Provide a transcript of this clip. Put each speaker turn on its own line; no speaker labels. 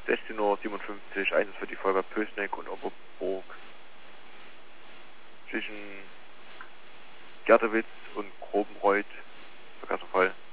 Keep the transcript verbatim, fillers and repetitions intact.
sechzehn Uhr siebenundfünfzig, Einsatz für die Feuerwehr Pößneck und Oberbrook. Zwischen Gertewitz und Grobenreuth, Verkehrsunfall.